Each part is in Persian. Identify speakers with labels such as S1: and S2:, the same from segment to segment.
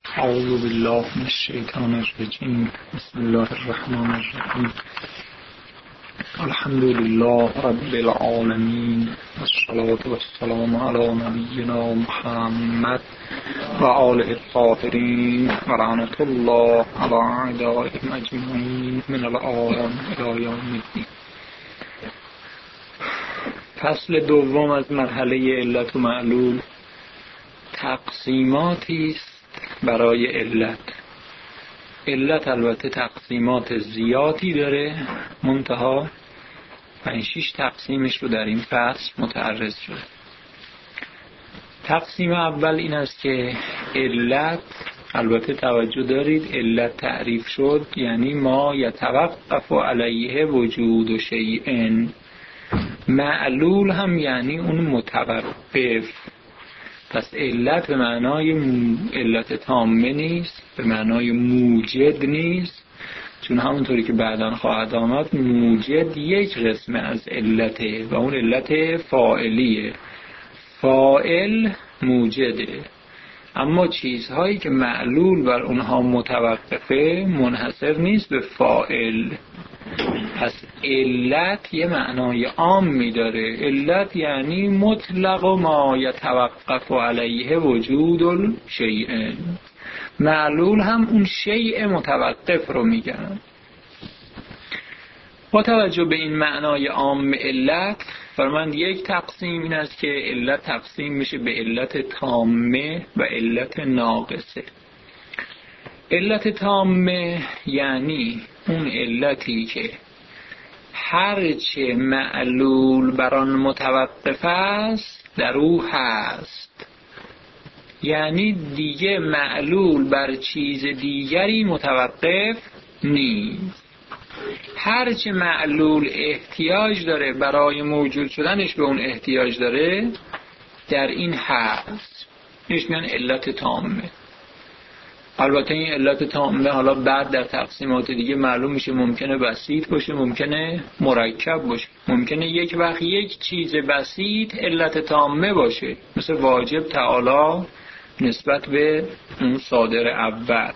S1: اعوذ بالله من الشیطان الرجیم. بسم الله الرحمن الرحیم. الحمد لله رب العالمین والصلاة والسلام علی نبینا محمد و آله الطاهرین و لعنة الله علی اعدائهم اجمعین من الآن الی یوم الدین. فصل دوم از مرحله علت و معلول تقسیماتی است برای علت. علت البته تقسیمات زیادی داره، منتها 5-6 تقسیمش رو در این فصل متعرض شده. تقسیم اول این است که علت، البته توجه دارید، علت تعریف شد یعنی ما یتوقف علیه وجود شیء. معلول هم یعنی اون متوقف. پس علت به معنای علت تامه نیست، به معنای موجد نیست، چون همونطوری که بعداً خواهد آمد موجد یک قسم از علته و اون علت فاعلیه. فاعل موجده، اما چیزهایی که معلول بر اونها متوقفه منحصر نیست به فاعل. پس علت یه معنای عامی داره. علت یعنی مطلق ما یتوقف علیه وجود الشیء. معلول هم اون شیء متوقف رو میگن. با توجه به این معنای عام علت، فرماند یک تقسیم این است که علت تقسیم میشه به علت تامه و علت ناقصه. علت تامه یعنی اون علتی که هرچه معلول بر آن متوقف است در او هست، یعنی دیگه معلول بر چیز دیگری متوقف نیست. هرچه معلول احتیاج داره برای موجود شدنش به اون احتیاج داره در این هست. اینش میگن علت تامه. البته این علت تامه حالا بعد در تقسیمات دیگه معلوم میشه، ممکنه بسیط باشه، ممکنه مرکب باشه، ممکنه یک وقت یک چیز بسیط علت تامه باشه، مثل واجب تعالی نسبت به اون صادر اول،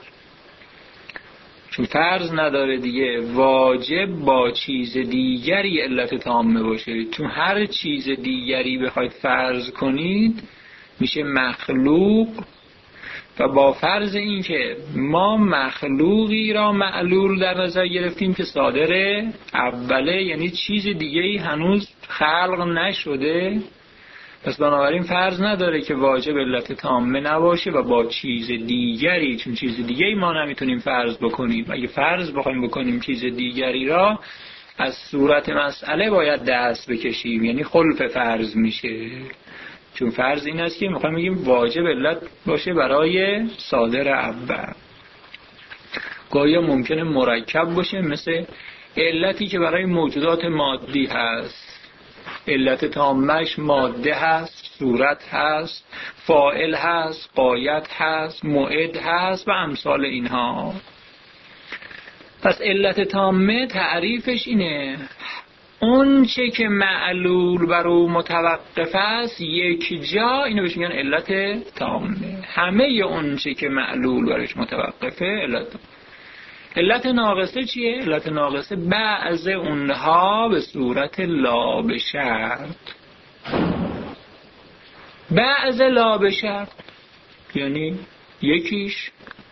S1: چون فرض نداره دیگه واجب با چیز دیگری علت تامه باشه، چون هر چیز دیگری بخواید فرض کنید میشه مخلوق، و با فرض این که ما مخلوقی را معلول در نظر گرفتیم که صادر اوله، یعنی چیز دیگری هنوز خلق نشده، پس بنابراین فرض نداره که واجب علت تامه نباشه و با چیز دیگری، چون چیز دیگری ما نمیتونیم فرض بکنیم. اگه فرض بخوایم بکنیم چیز دیگری را، از صورت مسئله باید دست بکشیم، یعنی خلف فرض میشه، چون فرض این است که میخوایم بگیم واجب علت باشه برای صادر اول. گاهی ممکنه مرکب باشه، مثل علتی که برای موجودات مادی هست، علت تامش ماده هست، صورت هست، فاعل هست، غایت هست، موعد هست و امثال اینها. پس علت تامه تعریفش اینه: اون چه که معلول بر او متوقف است یک جا، اینو بهش میگن علت تامه. همه اون چه که معلول برش متوقفه علت تامه. علت ناقصه چیه؟ علت ناقصه بعض اونها به صورت لا به شرط. بعض لا به شرط یعنی یکیش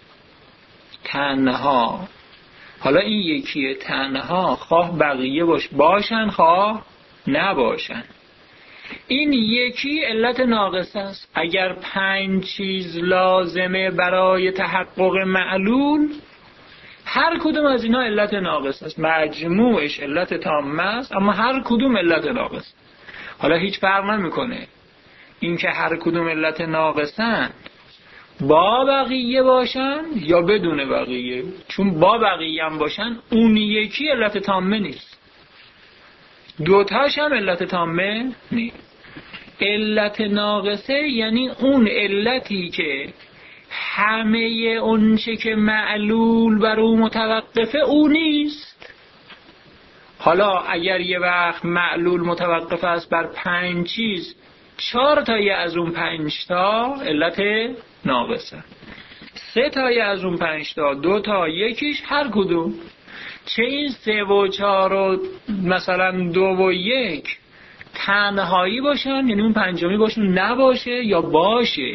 S1: تنها. حالا این یکی تنها خواه بقیه باشن خواه نباشن، این یکی علت ناقصه است. اگر 5 چیز لازمه برای تحقق معلول، هر کدوم از اینا علت ناقصه است. مجموعش علت تامه است، اما هر کدوم علت ناقصه. حالا هیچ فرق نمیکنه این که هر کدوم علت ناقصن با بقیه باشن یا بدون بقیه، چون با بقیه هم باشن اون یکی علت تامه نیست، دوتاش هم علت تامه نیست. علت ناقصه یعنی اون علتی که همه اون چه که معلول بر او متوقفه او نیست. حالا اگر یه وقت معلول متوقف است بر 5 چیز، 4 تایی از اون 5 تا علت ناقصه. 3 تایی از اون 5 تا، 2 تا، یکیش هر کدوم. چه این 3 و 4 و مثلا 2 و 1 تنهایی باشن، یعنی اون پنجمی باشون نباشه یا باشه،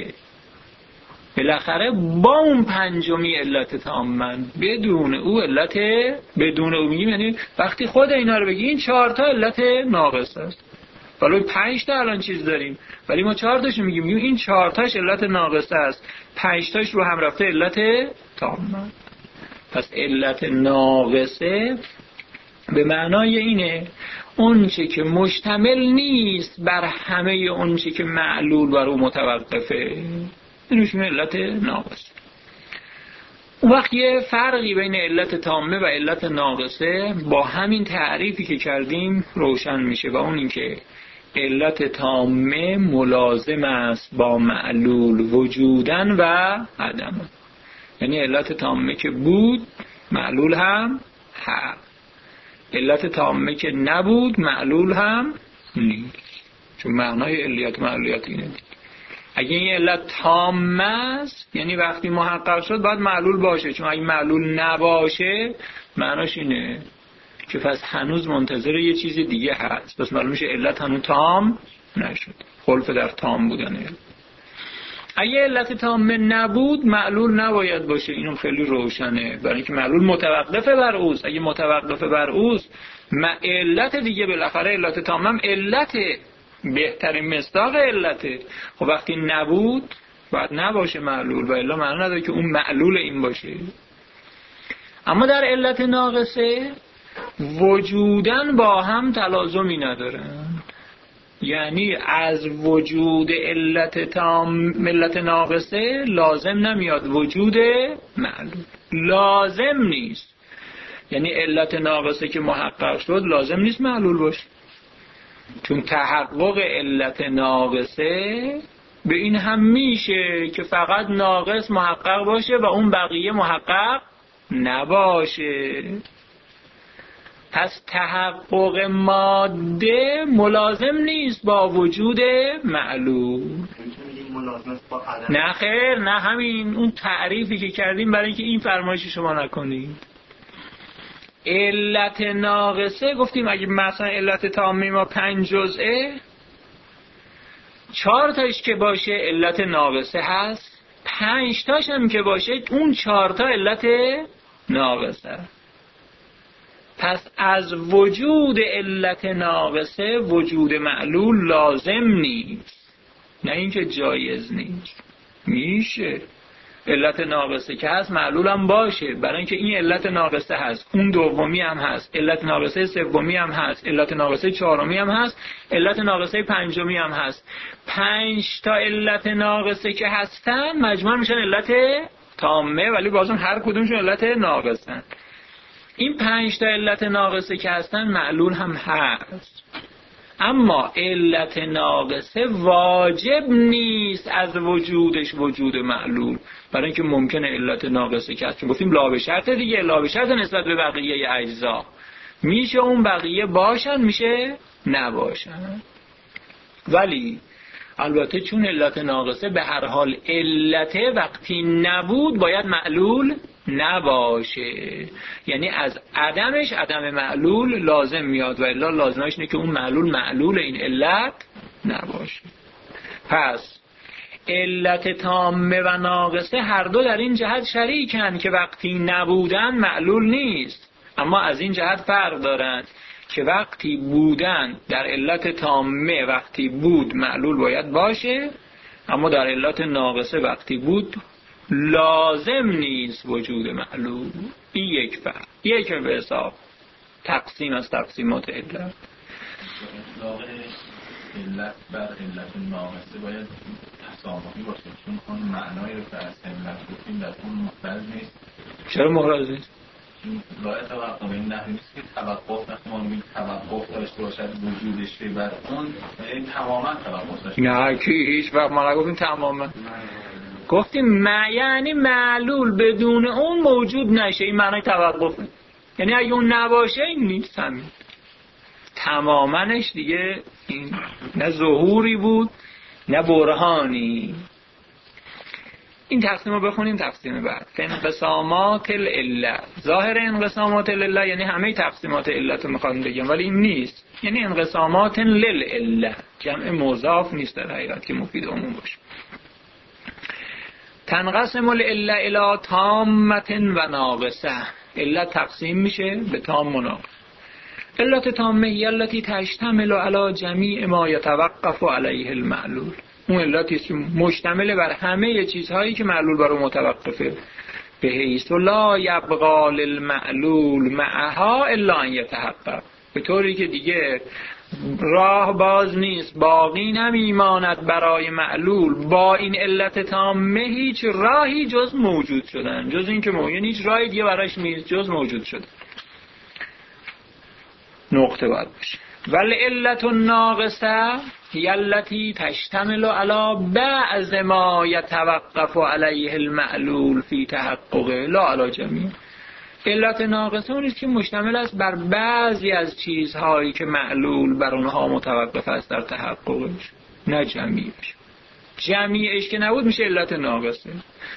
S1: بالاخره با اون پنجمی علت تامن، بدون او علت، بدون او میگیم یعنی وقتی خود اینا رو بگی این 4 تا علت ناقص است. ولی 5 تا الان چیز داریم ولی ما 4 تاشو میگیم این 4 تاش علت ناقصه است، 5 تاش رو هم رفته علت تامن. پس علت ناقصه به معنای اینه اون چه که مشتمل نیست بر همه اون چه که معلول بر او متوقفه، اینوش میشه علت ناقصه. اون وقت یه فرقی بین علت تامه و علت ناقصه با همین تعریفی که کردیم روشن میشه، و اون این که علت تامه ملازم است با معلول وجودن و عدم. یعنی علت تامه که بود معلول هم هست، علت تامه که نبود معلول هم نیست. چون معنای علیت معلولیت اینه. اگه این علت تامه است یعنی وقتی محقق شد باید معلول باشه، چون اگه معلول نباشه معناش اینه که پس هنوز منتظر یه چیز دیگه هست، پس معلوم میشه علت هنوز تام نشد، خلف در تام بودنه. اگه علت تامه نبود معلول نباید باشه، اینم خیلی روشنه، برای اینکه معلول متوقفه بر اوست. اگه متوقفه بر اوست علت دیگه بالاخره علت تامه هم علته، بهترین مصداق علته. خب وقتی نبود باید نباشه معلول، و الا معنی نداره که اون معلول این باشه. اما در علت ناقصه وجودن با هم تلازمی ندارن، یعنی از وجود علت ناقصه لازم نمیاد وجود معلول، لازم نیست. یعنی علت ناقصه که محقق شد لازم نیست معلول باشه، چون تحقق علت ناقصه به این هم میشه که فقط ناقص محقق باشه و اون بقیه محقق نباشه. پس تحقق ماده ملازم نیست با وجود معلول. نه خیر، نه همین اون تعریفی که کردیم برای اینکه این فرمایش شما نکنید. علت ناقصه گفتیم اگه مثلا علت تامه ما 5 جزئه، 4 تاش که باشه علت ناقصه هست، 5 تاش هم که باشه اون 4 تا علت ناقصه. پس از وجود علت ناقصه وجود معلول لازم نیست، نه اینکه جایز نیست، میشه علت ناقصه که هست معلول هم باشه، برای اینکه این علت ناقصه هست، اون دومی هم هست، علت ناقصه سومی هم هست، علت ناقصه چهارمی هم هست، علت ناقصه پنجمی هم هست. 5 تا علت ناقصه که هستن مجموع میشن علت تامه، ولی بازم هر کدومشون علت ناقصن. این 5 تا علت ناقصه که هستن معلول هم هست، اما علت ناقصه واجب نیست از وجودش وجود معلول، برای اینکه ممکنه علت ناقصه که هست، چون گفتیم لا به شرط دیگه، لا به شرط نسبت به بقیه اجزا، میشه اون بقیه باشن میشه نباشن. ولی البته چون علت ناقصه به هر حال علته، وقتی نبود باید معلول نباشه، یعنی از عدمش عدم معلول لازم میاد، و الا لازمش اینه که اون معلول این علت نباشه. پس علت تامه و ناقصه هر دو در این جهت شریکن که وقتی نبودن معلول نیست، اما از این جهت فرق دارند که وقتی بودن در علت تامه وقتی بود معلول باید باشه، اما در علت ناقصه وقتی بود لازم نیست وجود معلول. این یک فرق، یک به حساب تقسیم از تقسیمات علت.
S2: اطلاق علت بر علت ناقصه باید تسامحی باشه، چون اون معنای رو که از علت گفتیم در اون محرز نیست.
S1: چرا محرز نیست؟
S2: باید توقف این نحوی نیست که توقف نخواهیم توقف داشته باشد وجودش بر اون تماما توقف داشته.
S1: نه که هیچ وقت ما نگفتیم تماما، گفتیم یعنی معلول بدون اون موجود نشه، این معنای توقفه. یعنی اگه اون نباشه این نیست، همین تمامنش دیگه این نه ظهوری بود نه برهانی. این تقسیم رو بخونیم تقسیم بعد. انقسامات العله، ظاهر انقسامات العله یعنی همه تقسیمات علت رو میخوام بگم، ولی این نیست. یعنی انقسامات للعله، جمع مضاف نیست در حقیقت که مفید عموم باشه. تنقسم العله الی تامه و ناقصه، علت تقسیم میشه به تام و ناقص. علت تامه هی التی تشتمل علی جمیع ما یتوقف علیه المعلول، اون علتی که مشتمل بر همه چیزهایی که معلول بر اون متوقفه. به حیث لا یبقى للمعلول معها الا ان یتحقق، به طوری که دیگه راه باز نیست، باقی نمیماند برای معلول با این علت تامه هیچ راهی جز موجود شدن، جز این که یعنی هیچ راهی دیگه براش نیست جز موجود شدن. نقطه باید باشه. ولی علت الناقصه هی التی تشتمل علی بعض ما یتوقف علیه المعلول فی تحققه لا علی جمیع. علت ناقصه اون است که مشتمل است بر بعضی از چیزهایی که معلول بر اونها متوقف است در تحققش، نه جمیعش. جمیعش که نبود میشه علت ناقصه.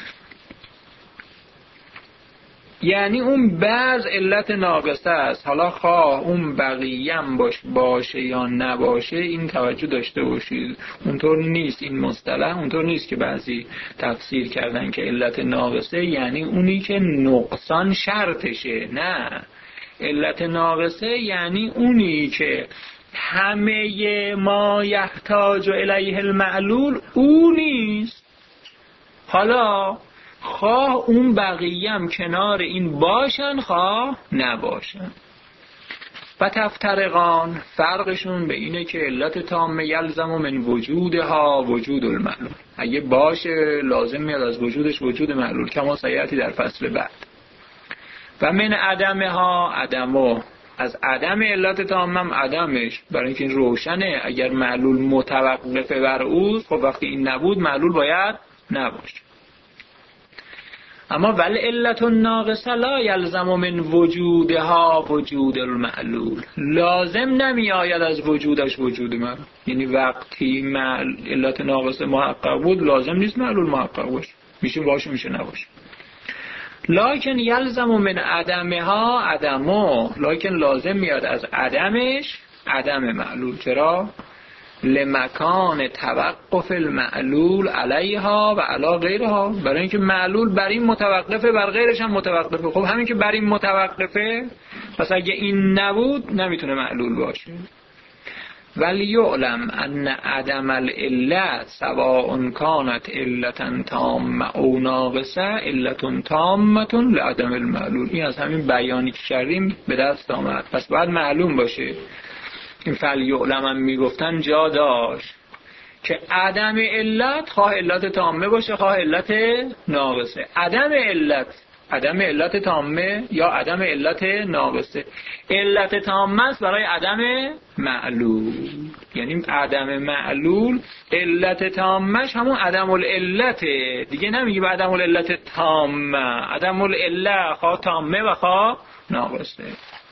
S1: یعنی اون بعض علت ناقصه است، حالا خواه اون بقیه‌ام باشه یا نباشه، این توجه داشته باشید. اونطور نیست، این مصطلح اونطور نیست که بعضی تفسیر کردن که علت ناقصه یعنی اونی که نقصان شرطشه. نه، علت ناقصه یعنی اونی که همه ما یحتاج الیه المعلول او نیست. حالا خواه اون بقیه هم کنار این باشن خواه نباشن. و تفترقان، فرقشون به اینه که علت تامه یلزم من وجودها وجود المعلول، اگه باشه لازم میاد از وجودش وجود معلول، کما سیأتی در فصل بعد. و من عدمها عدمه، از عدم علت تامه هم عدمش، برای اینکه این روشنه. اگر معلول متوقفه بر اوست، خب وقتی این نبود معلول باید نباشه. اما ولی علت الناقصه لا یلزم من وجودها وجود المعلول، لازم نمی آید از وجودش وجود معلول. یعنی وقتی علت ناقصه محقق بود لازم نیست معلول محقق باشه، میشه باشه میشه نباشه. لکن یلزم من عدمها عدمه، لکن لازم میاد از عدمش عدم معلول. چرا؟ لمکان توقف المعلول علیها و علی غیرها، برای اینکه معلول بر این متوقفه بر غیرش هم متوقفه. خب همین که بر این متوقفه، پس اگه این نبود نمیتونه معلول باشه. ولی یعلم ان عدم العله سواء کانت علتا تامه او ناقصه علت تامه لعدم المعلول. این از همین بیانی که کردیم به دست آمد. پس باید معلوم باشه. این فلیعلم هم میگفتن جا داشت که عدم علت خواه علت تامه باشه خواه علت ناقصه. عدم علت تامه یا عدم علت ناقصه. علت تامه است برای عدم معلول، یعنی عدم معلول علت تامهش همون عدم العلت دیگه. نمیگی عدم العلت تامه، عدم العلت خواه تامه و خواه ناقصه.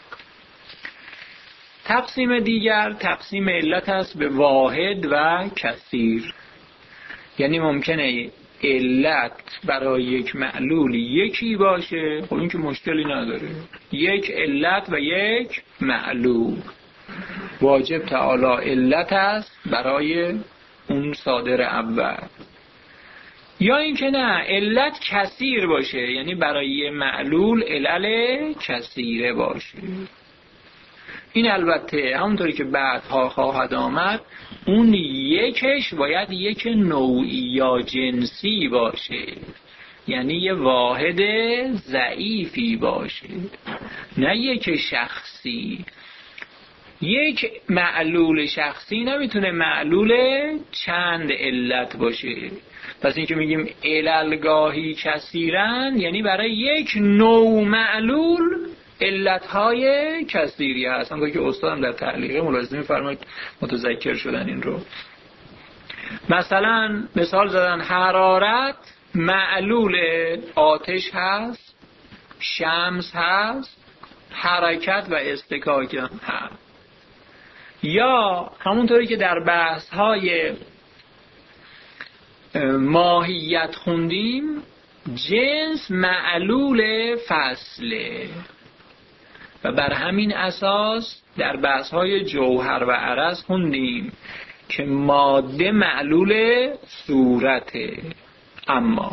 S1: تقسیم دیگر تقسیم علت است به واحد و کثیر. یعنی ممکنه علت برای یک معلول یکی باشه، خب این که مشکلی نداره، یک علت و یک معلول. واجب تعالی علت است برای اون صادر اول. یا اینکه نه، علت کثیر باشه، یعنی برای یه معلول علل کثیره باشه. این البته همونطوری که بعدها خواهد آمد، اون یکش باید یک نوعی یا جنسی باشه، یعنی یه واحد ضعیفی باشه، نه یک شخصی. یک معلول شخصی نمیتونه معلول چند علت باشه. پس این که میگیم عللگاهی کثیرن، یعنی برای یک نوع معلول علتهای کثیری هست. همونطور که استادم در تعلیقه ملاحظه می‌فرمایید، متذکر شدن این رو. مثلا مثال زدن حرارت معلول آتش هست، شمس هست، حرکت و اصطکاک هست. یا همونطوری که در بحث‌های ماهیت خوندیم، جنس معلول فصله و بر همین اساس در بحث‌های جوهر و عرض خوندیم که ماده معلول صورته. اما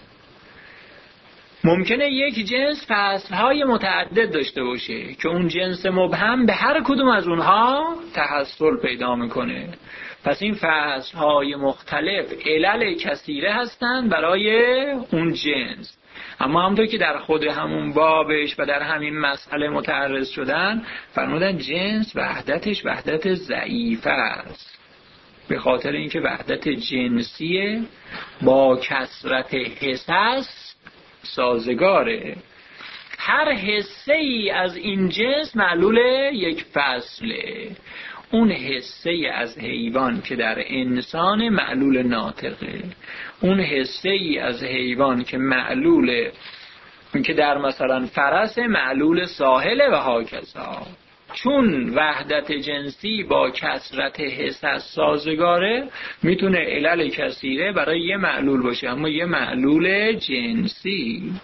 S1: ممکنه یک جنس فصلهای متعدد داشته باشه که اون جنس مبهم به هر کدوم از اونها تحصل پیدا میکنه. پس این فصلهای مختلف علل کثیره هستند برای اون جنس. اما همونطور که در خود همون بابش و در همین مسئله متعرض شدن، فرمودن جنس وحدتش وحدت ضعیفه است، به خاطر اینکه وحدت جنسی با کثرت حصص سازگاره. هر حصه ای از این جنس معلول یک فصله. اون حصه از حیوان که در انسان معلول ناطقه، اون حصه ای از حیوان که معلول که در مثلا فرس معلول ساحله و هاکذا. چون وحدت جنسی با کثرت حصص سازگاره، میتونه علل کثیره برای یه معلول باشه، اما یه معلول جنسی.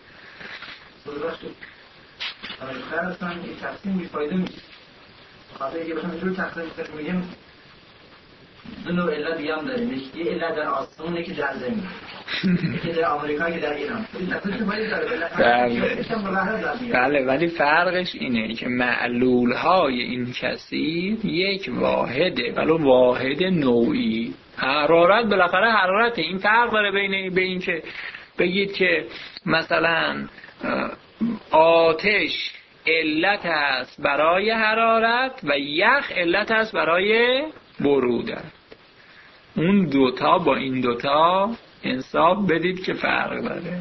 S3: اصلا این تقسیم بیفایده میشه. خاطر اگه بخوام اینجور تقسیم میگیم دو نوع علت دیگه هم داریم. یه علت در آسمونه که در زمین، یکی در آمریکا که در ایران.
S1: بله، ولی فرقش اینه که معلول های این کثیر یک واحده، ولو واحد نوعی. حرارت بالاخره حرارته. این فرق داره بین این که بگید که مثلا آتش علت است برای حرارت و یخ علت است برای برودت. اون دوتا با این دوتا انصاف بدید که فرق داره.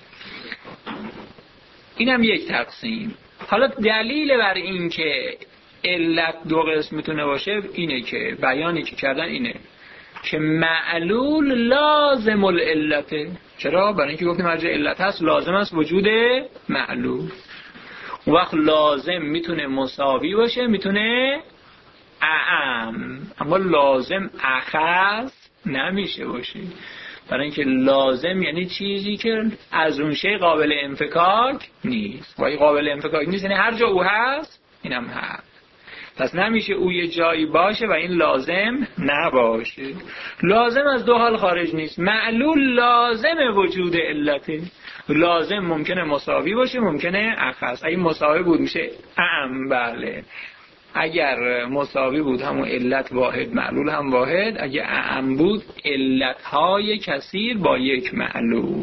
S1: اینم یک تقسیم. حالا دلیل بر این که علت دو قسم میتونه باشه اینه که بیانی که کردن اینه که معلول لازم العلته. چرا؟ برای اینکه گفتیم هر جای علت هست لازم است وجود معلول. اون وقت لازم میتونه مساوی باشه، میتونه اعم، اما لازم اخص نمیشه باشه. برای اینکه لازم یعنی چیزی که از اون شی قابل انفکاک نیست. و این قابل انفکاک نیست یعنی هر جا او هست اینم هست. پس نمیشه او یه جایی باشه و این لازم نباشه. لازم از دو حال خارج نیست. معلول لازم وجود علته. لازم ممکنه مساوی باشه، ممکنه اخص. اگه مساوی بود میشه اعم. بله، اگر مساوی بود همون علت واحد معلول هم واحد. اگه اعم بود علتهای کثیر با یک معلول.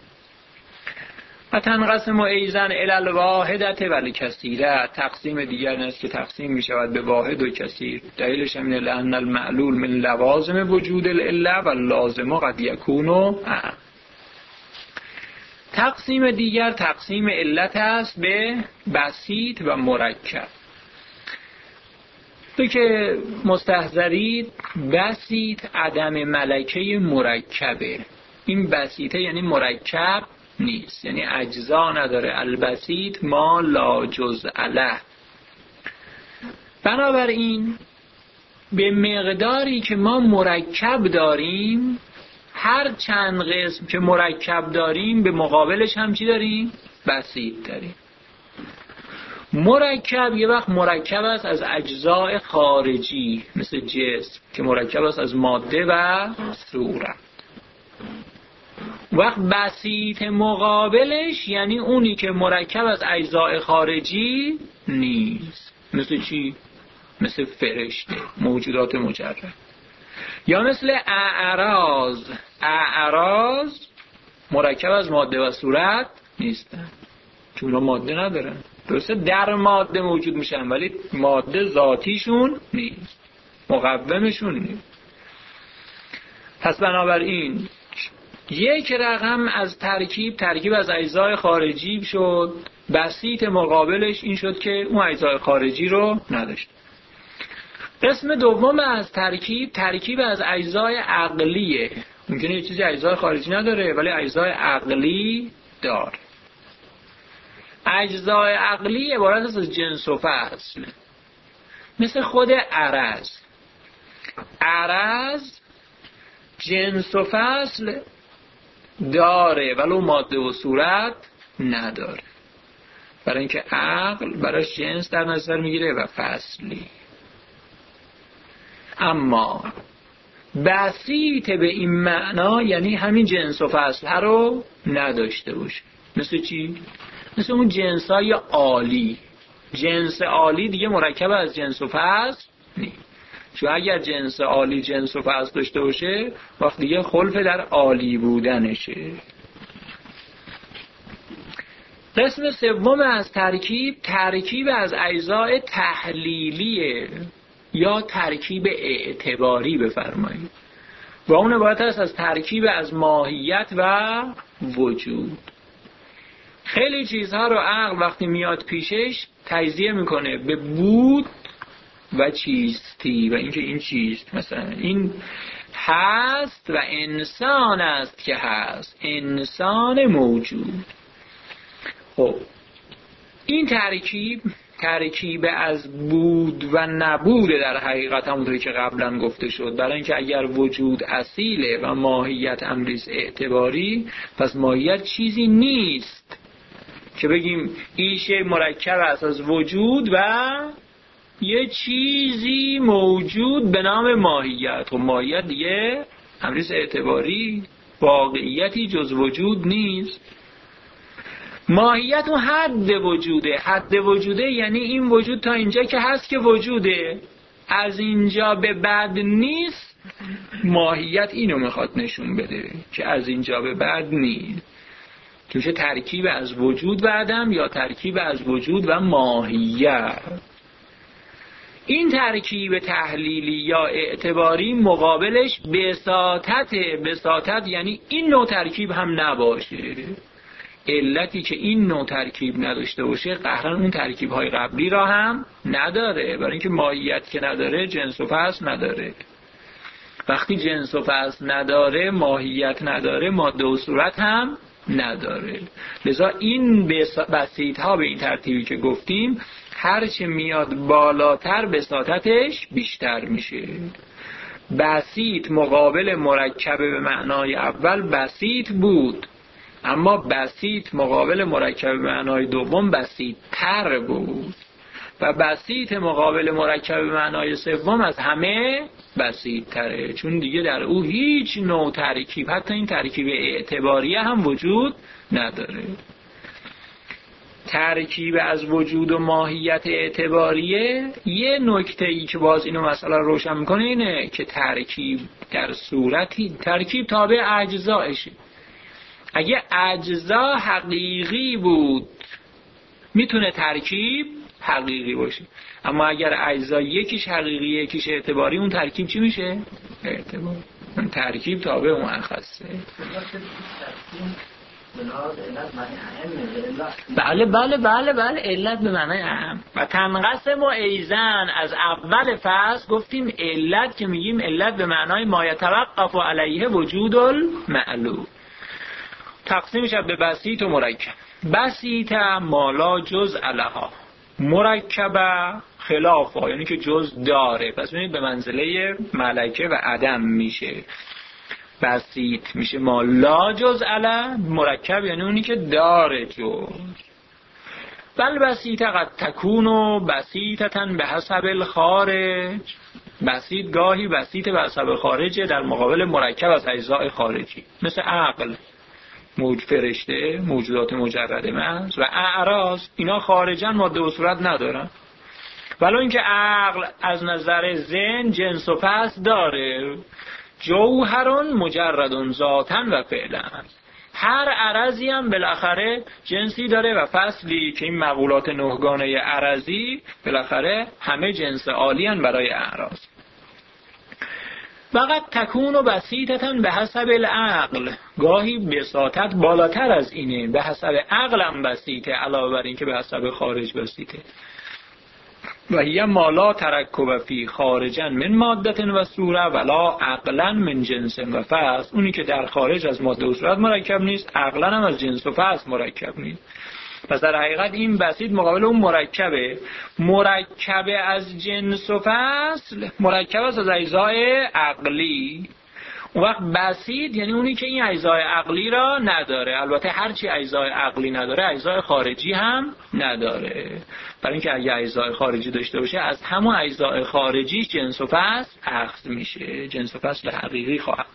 S1: و تنقسم ایزن علل واحدت ولی کثیره. تقسیم دیگر است که تقسیم می شود به واحد و کثیر. دلیلش همینه لأن المعلول من لوازم وجود العله و لازم قد یکون اعم. تقسیم دیگر تقسیم علت است به بسیط و مرکب. تو که مستحضرید بسیط عدم ملکه مرکبه. این بسیطه یعنی مرکب نیست، یعنی اجزا نداره. البسیط ما لا جزء له. بنابراین به مقداری که ما مرکب داریم، هر چند قسم که مرکب داریم به مقابلش هم چی داریم؟ بسیط داریم. مرکب یه وقت مرکب است از اجزاء خارجی مثل جسم که مرکب است از ماده و صورت. وقت بسیط مقابلش یعنی اونی که مرکب از اجزاء خارجی نیست. مثل چی؟ مثل فرشته، موجودات مجرد. یا مثل اعراض. اعراض مرکب از ماده و صورت نیستن چون اونا ماده ندارن. درسته در ماده موجود میشن ولی ماده ذاتیشون نیست، مقومشون نیست. پس بنابراین یک رقم از ترکیب از اجزای خارجی شد، بسیط مقابلش این شد که اون اجزای خارجی رو نداشت. قسم دوم از ترکیب از اجزای عقلیه. ممکنه یه چیزی اجزای خارجی نداره ولی اجزای عقلی داره. اجزای عقلی عبارت است از جنس و فصل. مثل خود عرض. عرض جنس و فصل داره ولو ماده و صورت نداره، برای اینکه عقل براش جنس در نظر میگیره و فصلی. اما بسیط به این معنا یعنی همین جنس و فصل ها رو نداشته باشه. مثل چی؟ مثل اون جنس های عالی. جنس عالی دیگه مرکب از جنس و فصل نیست، چون اگر جنس عالی جنس و فصل داشته باشه وقت دیگه خلف در عالی بودنشه. قسم سوم از ترکیب از اجزاء تحلیلیه یا ترکیب اعتباری بفرمایید، و اون عبارت است از ترکیب از ماهیت و وجود. خیلی چیزها رو عقل وقتی میاد پیشش تجزیه میکنه به بود و چیستی، و اینکه این چیست، مثلا این هست و انسان است که هست، انسان موجود. خب این ترکیب از بود و نبود در حقیقت همونطوری که قبلا گفته شد، برای اینکه اگر وجود اصیله و ماهیت امریز اعتباری، پس ماهیت چیزی نیست که بگیم این شی مرکب است از وجود و یه چیزی موجود به نام ماهیت. خب ماهیت دیگه امریز اعتباری واقعیتی جز وجود نیست. ماهیت اون حد وجوده یعنی این وجود تا اینجا که هست که وجوده، از اینجا به بعد نیست. ماهیت اینو میخواد نشون بده که از اینجا به بعد نیست، که ترکیب از وجود و عدم یا ترکیب از وجود و ماهیت. این ترکیب تحلیلی یا اعتباری مقابلش بساطت یعنی این نوع ترکیب هم نباشه. علتی که این نوع ترکیب نداشته باشه قهرن اون ترکیب های قبلی را هم نداره، برای اینکه ماهیت که نداره جنس و فصل نداره. وقتی جنس و فصل نداره، ماهیت نداره، ماده و صورت هم نداره. لذا این بسیط ها به این ترتیبی که گفتیم هرچه میاد بالاتر بساطتش بیشتر میشه. بسیط مقابل مرکب به معنای اول بسیط بود، اما بسیط مقابل مرکب به معنای دوم بسیط تر بود، و بسیط مقابل مرکب به معنای سوم از همه بسیط تره، چون دیگه در او هیچ نوع ترکیب، حتی این ترکیب اعتباریه هم وجود نداره. ترکیب از وجود و ماهیت اعتباریه یه نکته‌ای که باز اینو مثلا روشن میکنه اینه که ترکیب در صورتی ترکیب تابع اجزایشه. اگه اجزا حقیقی بود میتونه ترکیب حقیقی باشه، اما اگر اجزا یکیش حقیقی یکیش اعتباری، اون ترکیب چی میشه؟ اعتباری. اون ترکیب تابع اون اخصه. بله علت به معنای اهم. و تنقسم و ایزن از اول فصل گفتیم علت که میگیم علت به معنای ما یتوقف و علیه وجود المعلوم. تقسیم میشه به بسیط و مرکب. بسیط مالا جز علها، مرکب خلافا یعنی که جز داره، پس ببینید به منزله ملکه و عدم میشه. بسیط میشه ما لا جز علا، مرکب یعنی اونی که داره جز. بل بسیط قد تکون و بسیطتاً به حسب الخارج، بسیط گاهی بسیط به حسب خارجه در مقابل مرکب از اجزاء خارجی، مثل عقل، فرشته، موجودات مجرده محض و اعراض. اینا خارجاً ماده و صورت ندارن، ولو اینکه عقل از نظر ذهن جنس و فصل داره. جوهرون مجردون ذاتن و فعلن، هر عرضی هم بالاخره جنسی داره و فصلی، که این مقولات نهگانه عرضی بالاخره همه جنس عالی هن برای اعراض. فقط تکون و بسیطتن به حسب العقل، گاهی بساطت بالاتر از اینه، به حسب عقل هم بسیطه علاوه بر این که به حسب خارج بسیطه. و هی ما لا ترکب فی خارجا من مادت و صوره ولا عقلا من جنس و فصل، اونی که در خارج از ماده و صورت مرکب نیست، عقلا هم از جنس و فصل مرکب نیست. پس در حقیقت این بسیط مقابل اون مرکبه. مرکب از جنس و فصل مرکب است از اجزای عقلی، اون وقت بسیط یعنی اونی که این اجزای عقلی را نداره. البته هرچی اجزای عقلی نداره اجزای خارجی هم نداره، برای اینکه اگه اجزای خارجی داشته باشه از همون اجزای خارجی جنس و فصل اخذ میشه، جنس و فصل حقیقی خواهد.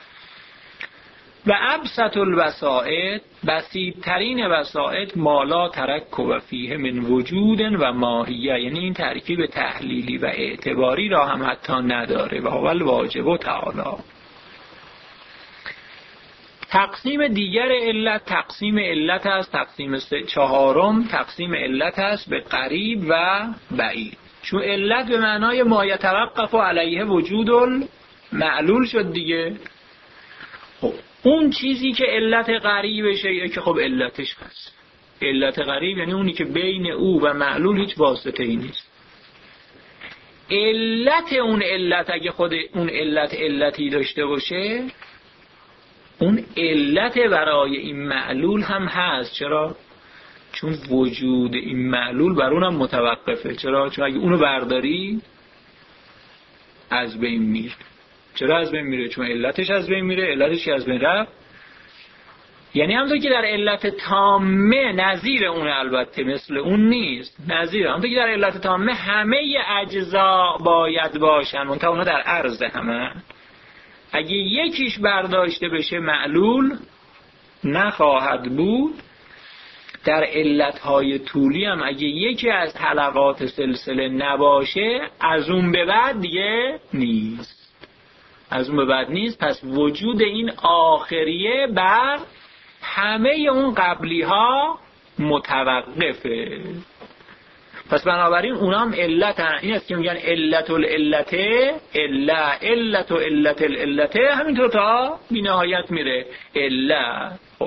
S1: و ابسط الوسائط، بسیط ترین وسائط، مالا ترکب فیه من وجود و ماهیه، یعنی این ترکیب تحلیلی و اعتباری را هم حتی نداره. و هو الواجب و تعالی. تقسیم دیگر علت، تقسیم علت است، تقسیم چهارم تقسیم علت است به قریب و بعید. چون علت به معنای ما یتوقف علیه وجود المعلول شد دیگه. خب اون چیزی که علت قریبشه که خب علتش هست. علت قریب یعنی اونی که بین او و معلول هیچ واسطه ای نیست. علت اون علت اگه خود اون علت علتی داشته باشه، اون علت برای این معلول هم هست. چرا؟ چون وجود این معلول بر اونم متوقفه. چرا؟ چون اگه اونو برداری از بین میره. چرا از بین میره؟ چون علتش از بین میره. علتش از بین رفت، یعنی همونطور که در علت تامه نظیر اون، البته مثل اون نیست، نظیر همونطور که در علت تامه همه اجزا باید باشن، منتها اونا در عرض همه. اگه یکیش برداشته بشه معلول نخواهد بود. در علتهای طولی هم اگه یکی از حلقات سلسله نباشه از اون به بعد دیگه نیست. از اون به بعد نیست. پس وجود این آخریه بر همه اون قبلی ها متوقفه. پس بنابراین اونام علت هن. این است که میگن علت العلته، علت و علت العلته، همینطور تا بی نهایت میره علت. خب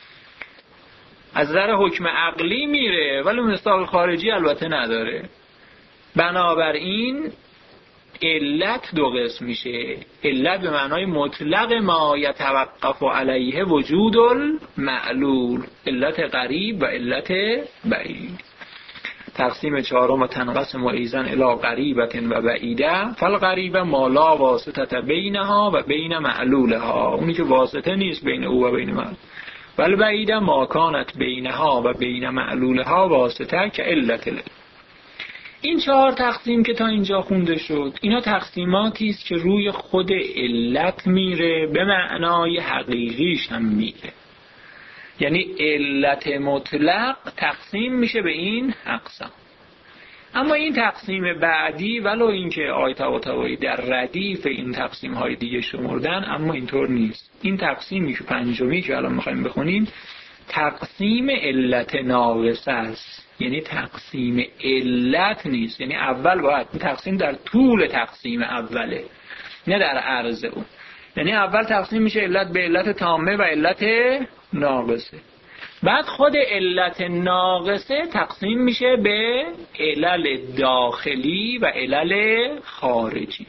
S1: از نظر حکم عقلی میره ولی مصداق خارجی البته نداره. بنابراین علت دو قسم میشه. علت به معنای مطلق ما یتوقف علیه وجود المعلول، علت قریب و علت بعید. تقسیم چهارم: تنقسم ایضا الی قریبة و بعیده. فالقریبه ما لا واسطه بینها و بین معلولها، اونی که واسطه نیست بین او و بین معلول. ولی بعیده ما کانت بینها و بین معلولها واسطه که علت. این چهار تقسیم که تا اینجا خونده شد، اینا تقسیماتی است که روی خود علت میره، به معنای حقیقیش هم میره. یعنی علت مطلق تقسیم میشه به این اقسام. اما این تقسیم بعدی ولو اینکه آیه طباطبایی در ردیف این تقسیم های دیگه شمردن، اما اینطور نیست. این تقسیمی که پنجمی که الان میخوایم بخونیم تقسیم علت ناقصه است. یعنی تقسیم علت نیست. یعنی اول باید تقسیم در طول تقسیم اوله، نه در عرض اون. یعنی اول تقسیم میشه علت به علت تامه و علت ناقصه. بعد خود علت ناقصه تقسیم میشه به علل داخلی و علل خارجی.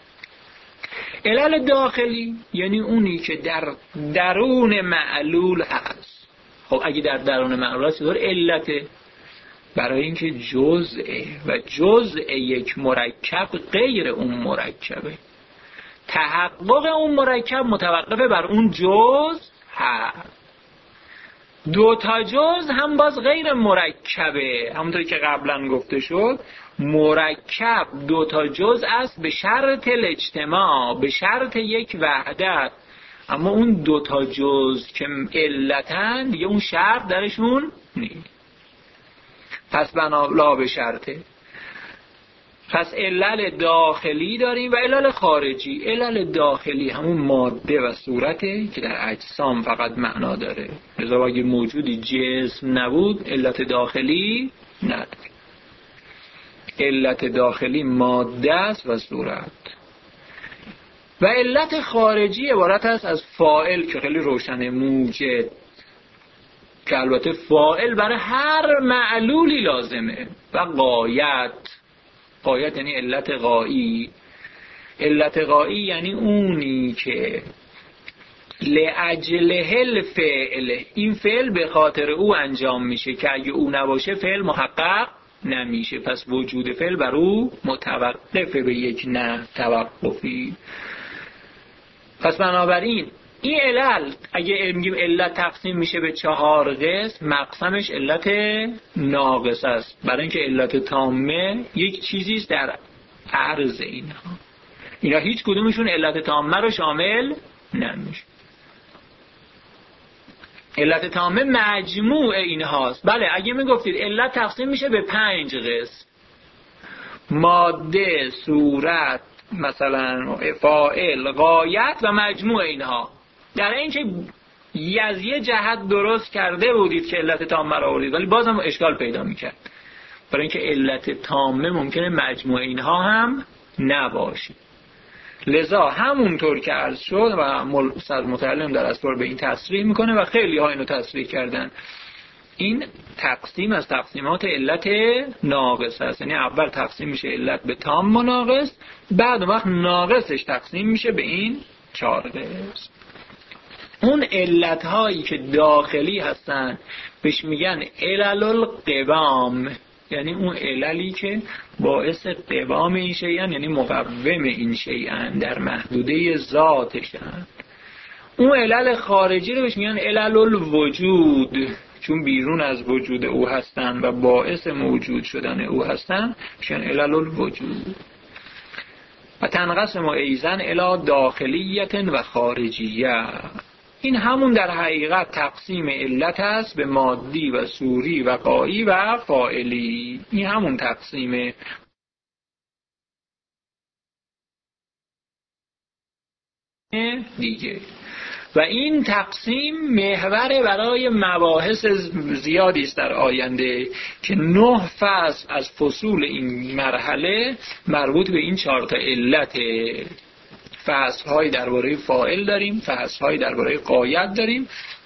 S1: علل داخلی یعنی اونی که در درون معلول هست. خب اگه در درون معلول هست داره علته، برای اینکه جزء و جزء یک مرکب غیر اون مرکبه. تحقق اون مرکب متوقفه بر اون جزء هست. دو تا جزء هم باز غیر مرکبه. همونطور که قبلا گفته شد مرکب دو تا جزء است به شرط الاجتماع، به شرط یک وحدت. اما اون دو تا جزء که علتن دیگه اون شرط درشون نیست. پس بنا به شرطه. پس علل داخلی داریم و علل خارجی. علل داخلی همون ماده و صورته که در اجسام فقط معنا داره. لذا اگه موجودی جسم نبود علت داخلی نداره. علت داخلی ماده است و صورت. و علت خارجی عبارت است از فاعل که خیلی روشنه، موجد، که البته فاعل برای هر معلولی لازمه. و غایت. غایت یعنی علت غایی. علت غایی یعنی اونی که لأجله الفعل، این فعل به خاطر او انجام میشه که اگه او نباشه فعل محقق نمیشه. پس وجود فعل بر او متوقفه به یک نه توقفی. پس بنابراین این علل اگه میگیم علت تقسیم میشه به 4 قسم، مقسمش علت ناقص است، برای اینکه علت تامه یک چیزیست در عرض اینا هیچ کدومشون علت تامه رو شامل نمیشه. علت تامه مجموع اینهاست. بله اگه میگفتید علت تقسیم میشه به 5 قسم، ماده، صورت، مثلا فاعل، غایت و مجموع اینها، در اینکه از یه جهت درست کرده بودید که علت تامه را آورید، ولی باز هم اشکال پیدا میکرد، برای اینکه علت تامه ممکنه مجموع اینها هم نباشه. لذا همونطور که عرض شد و متعلم در اسطور به این تصریح میکنه و خیلی ها اینو تصریح کردن، این تقسیم از تقسیمات علت ناقص است. یعنی اول تقسیم میشه علت به تام و ناقص، بعد وقت ناقصش تقسیم میشه به این 4 قسم. اون علت هایی که داخلی هستن بهش میگن علل القوام، یعنی اون عللی که باعث قوام این شیئن، یعنی مقوم این شیئن، در محدوده ذاتشن. اون علل خارجی رو بهش میگن علل الوجود، چون بیرون از وجود او هستن و باعث موجود شدن او هستن، میشن علل الوجود. و تنقسم ایضا الی داخلیت و خارجیه. این همون در حقیقت تقسیم علت است به مادی و صوری و غایی و فاعلی. این همون تقسیم دیگه. و این تقسیم محور برای مباحث زیادی است در آینده که 9 فصل از فصول این مرحله مربوط به این 4 تا علت. فصل‌هایی درباره فاعل داریم، فصل‌هایی درباره غایت داریم،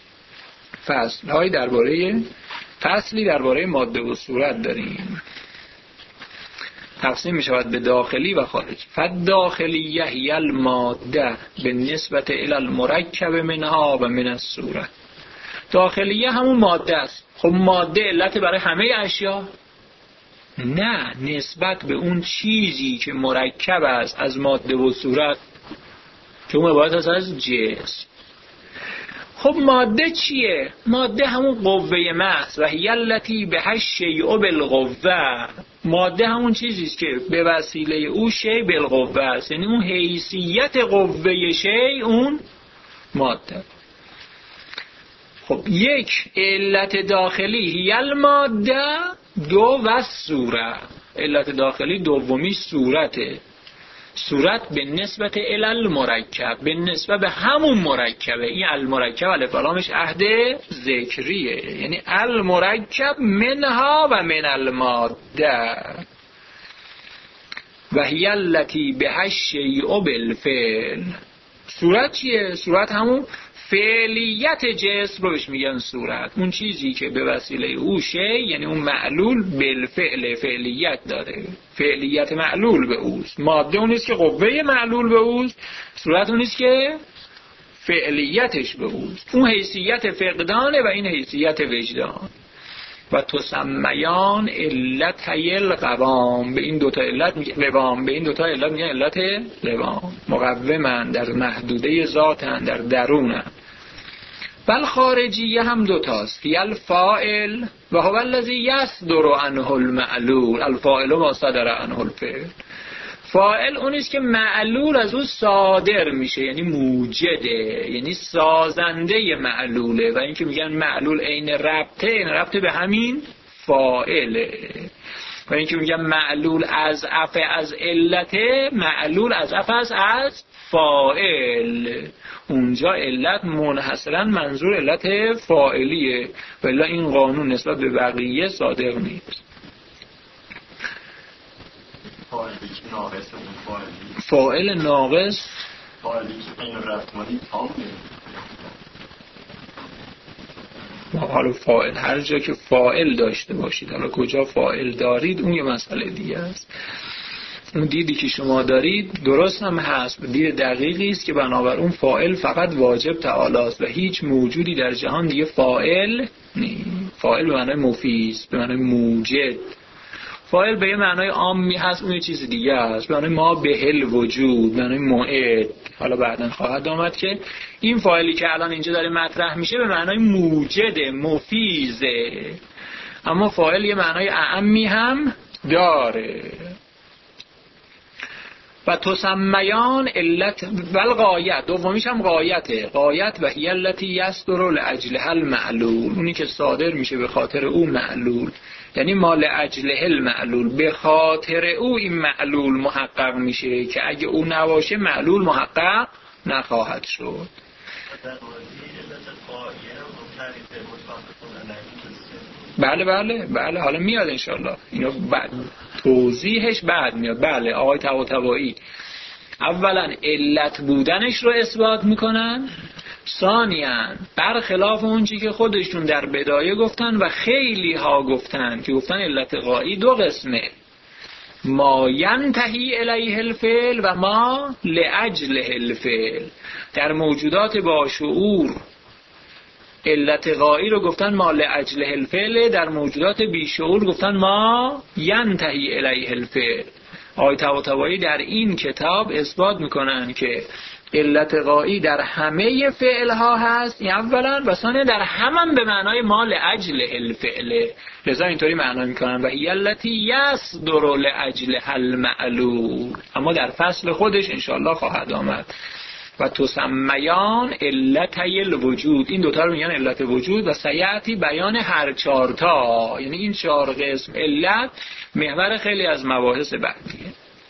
S1: فصلی درباره ماده و صورت داریم. تقسیم می‌شود به داخلی و خارجی. فالداخلیه هی الماده بالنسبت الی المرکب منها و من الصورت. داخلیه همون ماده است. خب ماده علت برای همه اشیا؟ نه، نسبت به اون چیزی که مرکب است از ماده و صورت، که اون عبارت است از جسم. خب ماده چیه؟ ماده همون قوه محض و هی التی به الشیء بالقوه. ماده همون چیزی است که به وسیله او شیء بالقوه است، یعنی اون حیثیت قوه شیء اون ماده. خب یک علت داخلی هی الماده، 2 و صورت. علت داخلی دومی صورته. صورت به نسبت الی المرکب، به نسبت به همون مرکبه. این المرکب الف لامش عهد ذکریه، یعنی المرکب منها و من الماده. و هی التی به الشیء بالفعل. صورت چیه؟ صورت همون فعلیت جسم رو بهش میگن صورت. اون چیزی که به وسیله او شی، یعنی اون معلول بالفعل، فعلیت داره، فعلیت معلول به اوست. ماده اون نیست که قوه معلول به اوست، صورت اون نیست که فعلیتش به اوست. اون حیثیت فقدانه و این حیثیت وجدان. و تسمیان علتای القوام. به این 2 تا علت قوام، به این 2 تا علت میگن علت قوام. مقومن، در محدوده ذاتن، در درونن. بل خارجیه هم 2 تاست. هی الفاعل و هو الذی یصدر عنه المعلول. الفاعل ما صدر عنه الفعل. فاعل اونیست که معلول از اون صادر میشه، یعنی موجده، یعنی سازنده معلوله. و این که میگن معلول عین ربطه، این ربطه به همین فاعله. و این که میگن معلول از اف از علته، معلول از اف از فاعل. اونجا علت منحصرا منظور علت فاعلیه، ولی این قانون نسبت به بقیه صادق نیست. فاعل ناقص،
S2: فاعلی که این رفتمانی تامه.
S1: حالا فاعل هر جا که فاعل داشته باشید، حالا کجا فاعل دارید اون یه مسئله دیگه است. اون دیدی که شما دارید درست هم هست، دید دقیقی است که بنابر اون فاعل فقط واجب تعالی است و هیچ موجودی در جهان دیگه فاعل نیست. فاعل به معنای مفیز، به معنای موجد. فاعل به یه معنای عامی هست، اون یه چیز دیگه است، به معنای ما بهل وجود، به معنای موعد. حالا بعداً خواهد آمد که این فاعلی که الان اینجا داره مطرح میشه به معنای موجد، مفیزه، اما فاعل یه معنای اعمی هم داره. و تسمیان علت و الغایت، دومیش هم غایته. غایت و هی التی یصدر لاجلها المعلول، اونی که صادر میشه به خاطر او معلول، یعنی ما لاجلها المعلول، به خاطر او این معلول محقق میشه که اگه او نباشه معلول محقق نخواهد شد. بله حالا میاد انشالله اینو بعد توضیحش بعد میاد. بله آقای طباطبایی اولا علت بودنش رو اثبات میکنن، ثانیاً برخلاف اون چیزی که خودشون در بدایه گفتن و خیلی ها گفتن که گفتن علت غایی دو قسمه، ما ینتهی الیه الفعل و ما لاجله الفعل. در موجودات با شعور علت غایی رو گفتن ما لاجله الفعل، در موجودات بی شعور گفتن ما ینتهی الیه الفعل. آقای طباطبایی در این کتاب اثبات میکنن که علت غایی در همه فعل ها هست اولا، و ثانیا در همون به معنای ما لاجله الفعل، لذا اینطوری معنا میکنن و هی التی یصدر لاجلها المعلول، اما در فصل خودش انشاءالله خواهد آمد. و تسمیان علتی الوجود، این دوتا رو میگن علت وجود. و سیعتی بیان هر چارتا، یعنی این 4 قسم علت محور خیلی از مباحث بعدیه.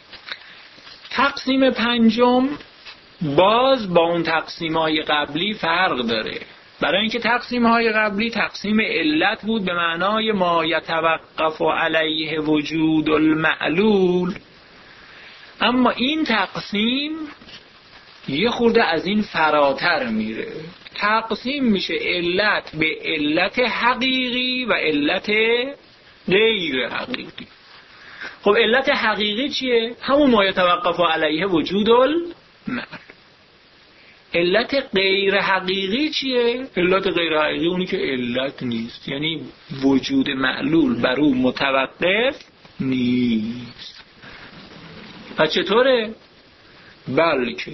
S1: تقسیم پنجم باز با اون تقسیم‌های قبلی فرق داره، برای اینکه تقسیم‌های قبلی تقسیم علت بود به معنای ما یتوقف علیه وجود المعلول، اما این تقسیم یه خورده از این فراتر میره. تقسیم میشه علت به علت حقیقی و علت غیر حقیقی. خب علت حقیقی چیه؟ همون ما یتوقف علیه وجود المعلول. علت غیر حقیقی چیه؟ علت غیر حقیقی اونی که علت نیست، یعنی وجود معلول بر او متوقف نیست. پس چطوره؟ بلکه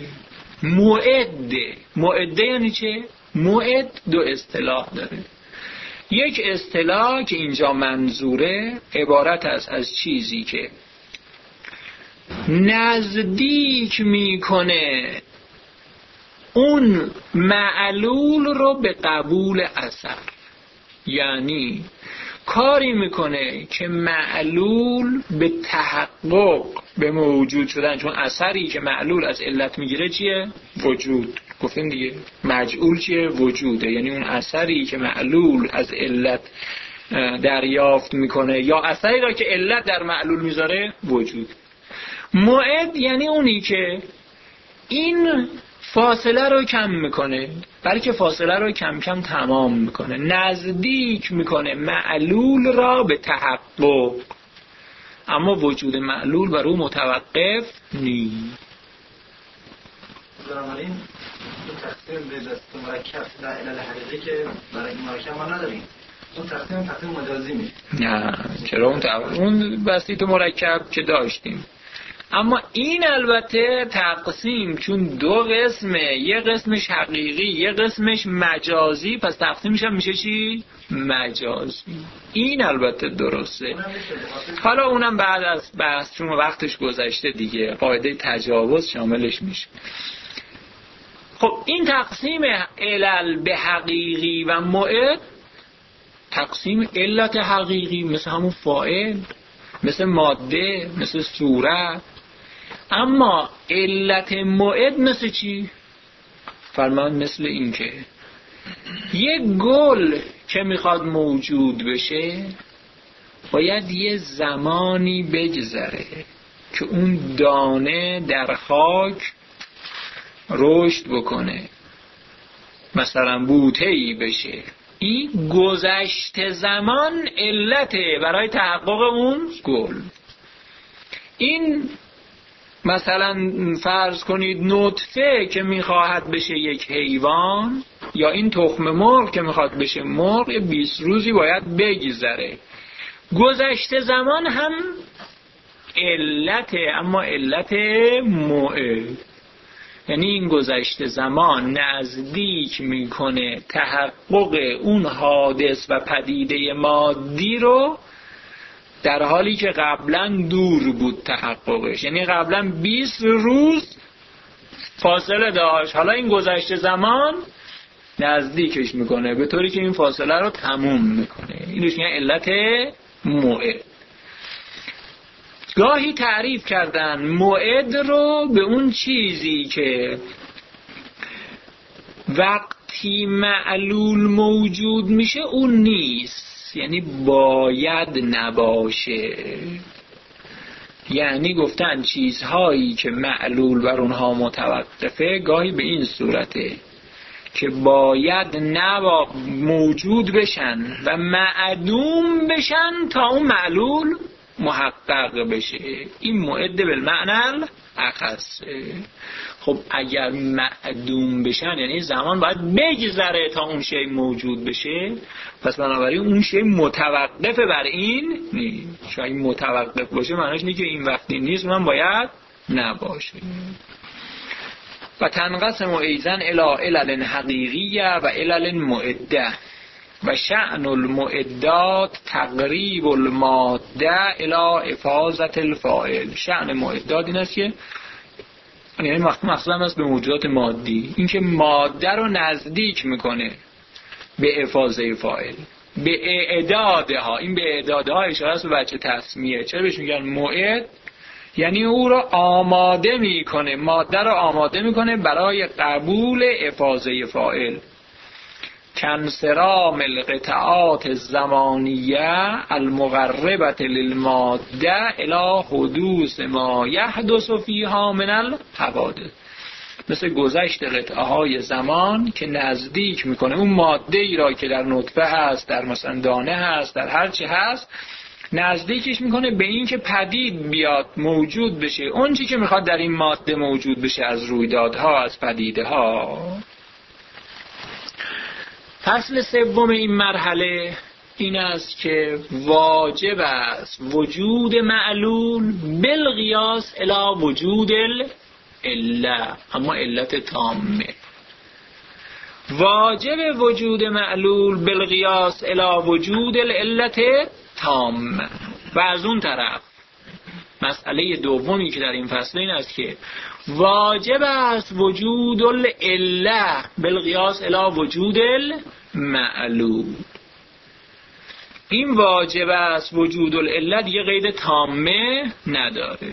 S1: موعده یعنی چه؟ موعد دو اصطلاح داره. یک اصطلاح که اینجا منظوره عبارت است از چیزی که نزدیک میکنه اون معلول رو به قبول اثر، یعنی کاری میکنه که معلول به تحقق، به موجود شدن، چون اثری که معلول از علت میگیره چیه؟ وجود. گفتیم دیگه مجعول چیه؟ وجوده. یعنی اون اثری که معلول از علت دریافت میکنه یا اثری را که علت در معلول میذاره وجود. موعد یعنی اونی که این فاصله رو کم میکنه، بلکه فاصله رو کم کم تمام میکنه، نزدیک میکنه معلول را به تحقق، اما وجود معلول بر او متوقف نیست.
S3: بنابراین این تقسیم به دست مرکب در علل حقیقی که برای این مرکب ما نداریم، اون تقسیم مجازی میشه.
S1: نه چرا اون بسیط مرکب که داشتیم، اما این البته تقسیم چون دو قسمه، یه قسمش حقیقی یه قسمش مجازی، پس تقسیمش هم میشه چی؟ مجازی. این البته درسته. حالا اونم بعد از بحث چون وقتش گذشته دیگه قاعده تجاوز شاملش میشه. خب این تقسیم علل به حقیقی و موعد، تقسیم علت حقیقی مثل همون فاعل، مثل ماده، مثل صورت، اما علت موعد مثل چی؟ فرمان مثل این که یک گل که میخواد موجود بشه باید یه زمانی بگذره که اون دانه در خاک رشد بکنه، مثلا بوته‌ای بشه. این گذشت زمان علته برای تحقق اون گل. این مثلا فرض کنید نطفه که میخواهد بشه یک حیوان، یا این تخم مرغ که میخواد بشه مرغ، 20 روزی باید بگذره. گذشته زمان هم علته، اما علت موعد. یعنی این گذشته زمان نزدیک میکنه تحقق اون حادث و پدیده مادی رو، در حالی که قبلا دور بود تحققش. یعنی قبلا 20 روز فاصله داشت، حالا این گذشته زمان نزدیکش میکنه به طوری که این فاصله رو تموم میکنه. اینش میگن علت موعد. گاهی تعریف کردن موعد رو به اون چیزی که وقتی معلول موجود میشه اون نیست، یعنی باید نباشه. یعنی گفتن چیزهایی که معلول بر اونها متوقفه گاهی به این صورته که باید موجود بشن و معدوم بشن تا اون معلول محقق بشه. این موعد بالمعنی الاخص. خب اگر معدوم بشن یعنی زمان باید بگذره تا اون شی موجود بشه، پس بنابراین اون شی متوقف بر این نیست. شاید متوقف باشه معنیش اینه که این وقتی نیست من باید نباشه. و تنقسم ایضا الی علل حقیقیه و علل معده و شأن المعدات تقریب الماده الی افاظت الفاعل. شأن معدات این است که یعنی مقصود است به موجودات مادی، این که ماده رو نزدیک میکنه به افاظه فاعل، به اعدادها. این به اعدادها اشاره است به وجه تسمیه. چرا بهش میگن موعد؟ یعنی او رو آماده میکنه، ماده رو آماده میکنه برای قبول افاظه فاعل. کنسرام القطعات الزمانیه المقربة للماده الی حدوث ما یحدث فیها من الحوادث. مثل گذشت قطعه های زمان که نزدیک میکنه اون ماده ای را که در نطفه هست، در مثلا دانه هست، در هر چی هست، نزدیکش میکنه به این که پدید بیاد، موجود بشه اون چی که میخواد در این ماده موجود بشه از رویدادها، از پدیده ها. فصل سوم این مرحله این است که واجب است وجود معلول بالقیاس الی وجود العله، اما علت تامه. واجب وجود معلول بالقیاس الی وجود العلت تامه. و از اون طرف مسئله دومی که در این فصل این است که واجب است وجود العله بالقیاس الی وجود المعلول. این واجب است وجود العله دیگه قید تامه نداره.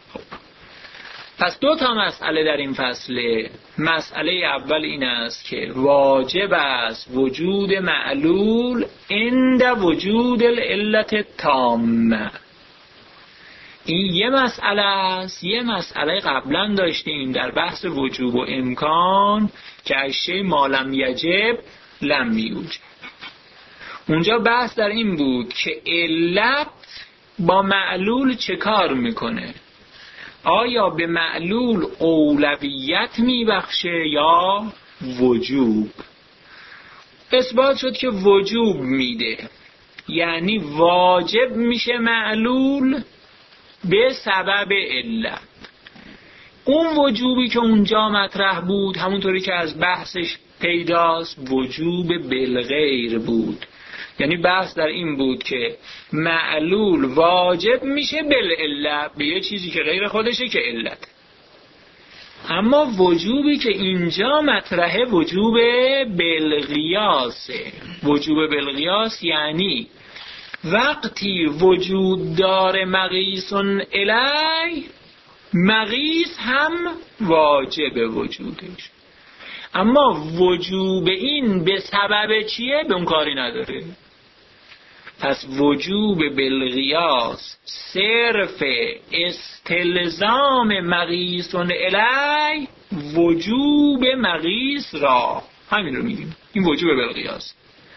S1: پس دو تا مسئله در این فصل. مسئله اول این است که واجب است وجود معلول عند وجود العلت تامه. این یه مسئله است. یه مسئله قبلا داشتیم در بحث وجوب و امکان که اشیاء ما لم یجب لم یوجب. اونجا بحث در این بود که علت با معلول چه کار میکنه، آیا به معلول اولویت میبخشه یا وجوب. اثبات شد که وجوب میده، یعنی واجب میشه معلول به سبب علت. اون وجوبی که اونجا مطرح بود همونطوری که از بحثش پیداست وجوب بالغیر بود. یعنی بحث در این بود که معلول واجب میشه بالعلت به یه چیزی که غیر خودشه که علت. اما وجوبی که اینجا مطرحه وجوب بالقیاسه. وجوب بالقیاس یعنی وقتی وجود داره مقیس الی، مقیس هم واجب وجودش. اما وجوب این به سبب چیه؟ به اون کاری نداره. پس وجوب بالقیاس صرف استلزام مقیس الی وجوب مقیس را، همین رو میگیم، این وجوب بالقیاس.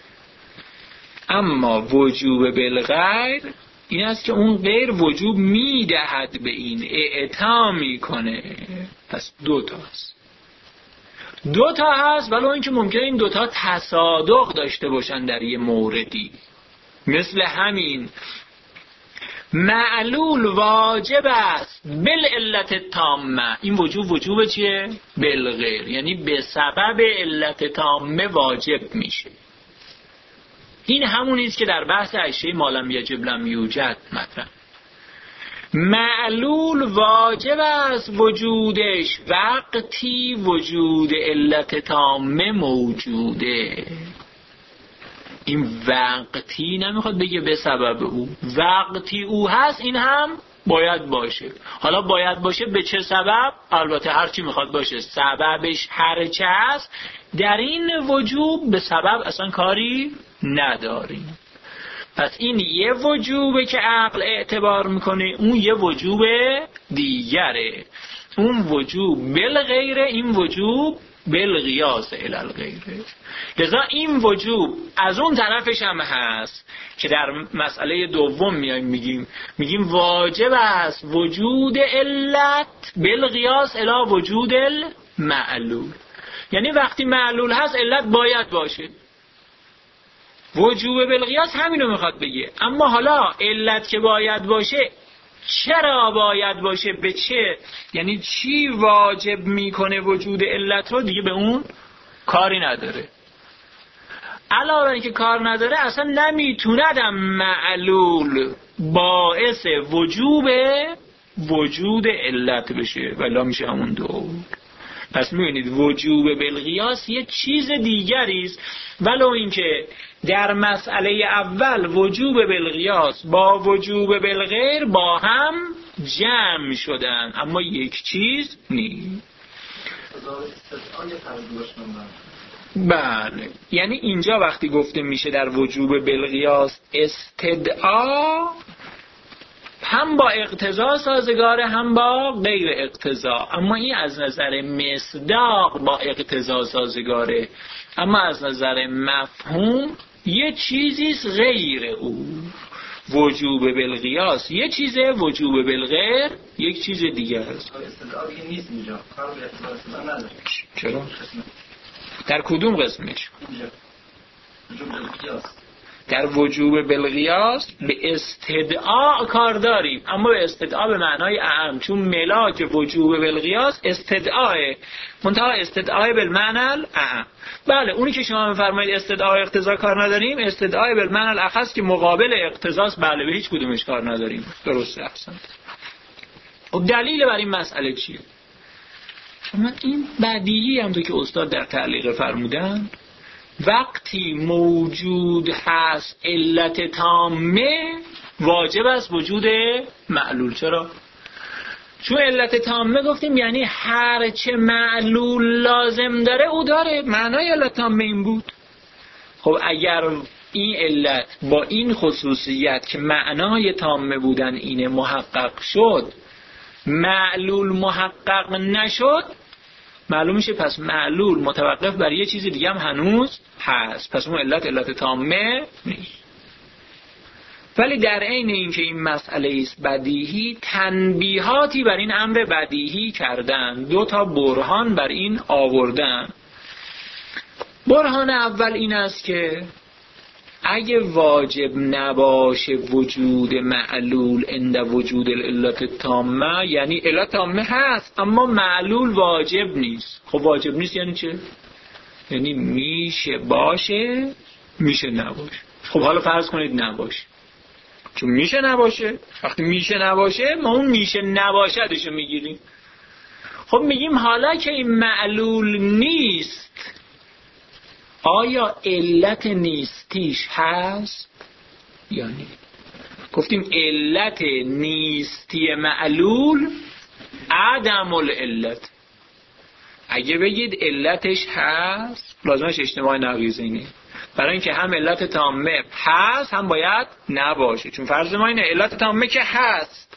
S1: اما وجوب بالغیر این است که اون غیر وجوب میدهد به این، اعطا میکنه. پس دو تا هست ولی اینکه ممکنه این دوتا تصادق داشته باشن در یه موردی. مثل همین معلول واجب است بالعلت تامه. این وجوب چیه؟ بالغیر، یعنی به سبب علت تامه واجب میشه. این همونیست که در بحث اشیاء ما لم یجب لم یوجد مطرح. معلول واجب است وجودش وقتی وجود علت تامه موجوده. این وقتی نمیخواد بگه به سبب او، وقتی او هست این هم باید باشه. حالا باید باشه به چه سبب؟ البته هر چی میخواد باشه، سببش هر چه هست در این وجوب به سبب اصلا کاری نداریم. پس این یه وجوبه که عقل اعتبار میکنه، اون یه وجوب دیگره. اون وجوب بالغیره، این وجوب بالقیاس الی الغیره. لذا این وجوب از اون طرفش هم هست که در مسئله دوم میگیم واجب است وجود علت بالقیاس الی وجود المعلول. یعنی وقتی معلول هست علت باید باشه. وجوب بالقیاس همینو میخواد بگه. اما حالا علت که باید باشه چرا باید باشه، به چه، یعنی چی واجب میکنه وجود علت رو، دیگه به اون کاری نداره. علاوه اینکه کار نداره اصلا نمیتوندم معلول باعث وجود علت بشه، ولی میشه همون دو. پس میبینید وجوب بالقیاس یه چیز دیگری است، ولو اینکه در مسئله اول وجوب بالقیاس با وجوب بالغیر با هم جمع شدن، اما یک چیز نیست. بله، یعنی اینجا وقتی گفته میشه در وجوب بالقیاس استدعا هم با اقتضا سازگاره هم با غیر اقتضا، اما این از نظر مصداق با اقتضا سازگاره، اما از نظر مفهوم یه چیزیست غیر او. وجوب بالقیاس یه چیزه، وجوب بالغیر یک چیز دیگه است.
S3: استدعا دیگه نیست اینجا، کار به اقتضا نداره.
S1: چرا؟ در کدوم قسمش؟
S3: وجوب بالقیاس. در
S1: وجوب بالقیاس به استدعا کار داریم، اما به استدعا به معنای اعم، چون ملاک وجوب بالقیاس استدعاه، منتها استدعای بالمعنی الاعم. بله، اونی که شما میفرمایید استدعای اقتضا کار نداریم، استدعای بالمعنی الاخص که مقابل اقتضاست، بله به هیچ کدومش کار نداریم. درسته، احسنت. خب دلیل بر این مسئله چیه؟ شما این بدیهی هم که استاد در تعلیق فرمودن، وقتی موجود هست علت تامه واجب است وجود معلول. چرا؟ چون علت تامه گفتیم یعنی هر چه معلول لازم داره او داره. معنای علت تامه این بود. خب اگر این علت با این خصوصیت که معنای تامه بودن اینه محقق شد، معلول محقق نشد، معلوم میشه پس معلول متوقف بر یه چیز دیگه هم هنوز هست، پس اون علت تامه نیست. ولی در عین اینکه این مسئله است بدیهی، تنبیهاتی بر این امر بدیهی کردن، 2 تا برهان بر این آوردن. برهان اول این است که اگه واجب نباشه وجود معلول عند وجود العلت تامه، یعنی علت تامه هست اما معلول واجب نیست. خب واجب نیست یعنی چه؟ یعنی میشه باشه میشه نباشه. خب حالا فرض کنید نباشه، چون میشه نباشه، وقتی میشه نباشه ما اون میشه نباشدشو میگیریم. خب میگیم حالا که این معلول نیست، آیا علت نیستیش هست یا نه؟ گفتیم علت نیستی معلول عدم العلت. اگه بگید علتش هست، لازمش اجتماع نقیض اینه، برای اینکه هم علت تامه هست هم باید نباشه، چون فرض ما اینه علت تامه که هست.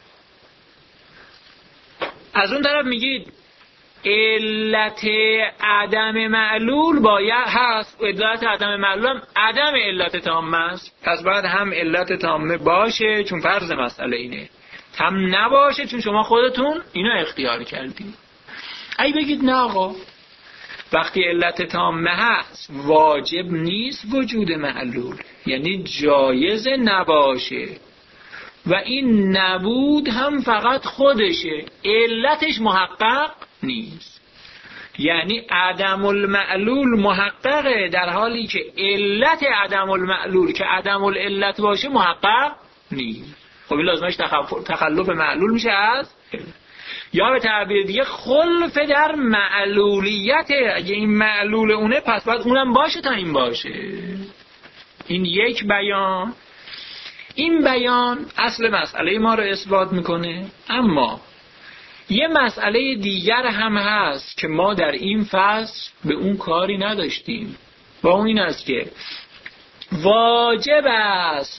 S1: از اون طرف میگید علت عدم معلول باید هست، علت عدم معلول هم عدم علت تامه است، پس باید هم علت تامه باشه چون فرض مسئله اینه، هم نباشه چون شما خودتون اینو اختیار کردید. ای بگید نه آقا، وقتی علت تامه هست واجب نیست وجود معلول، یعنی جایز نباشه. و این نبود هم فقط خودشه، علتش محقق نیست. یعنی عدم المعلول محققه، در حالی که علت عدم المعلول که عدم العلت باشه محقق نیست. خب این لازمش تخلف معلول میشه از، یا به تعبیر دیگه خلف در معلولیته. اگه این معلول اونه پس باید اونم باشه تا این باشه. این یک بیان. این بیان اصل مسئله ما رو اثبات میکنه. اما یه مسئله دیگر هم هست که ما در این فصل به اون کاری نداشتیم، و اون این است که واجب است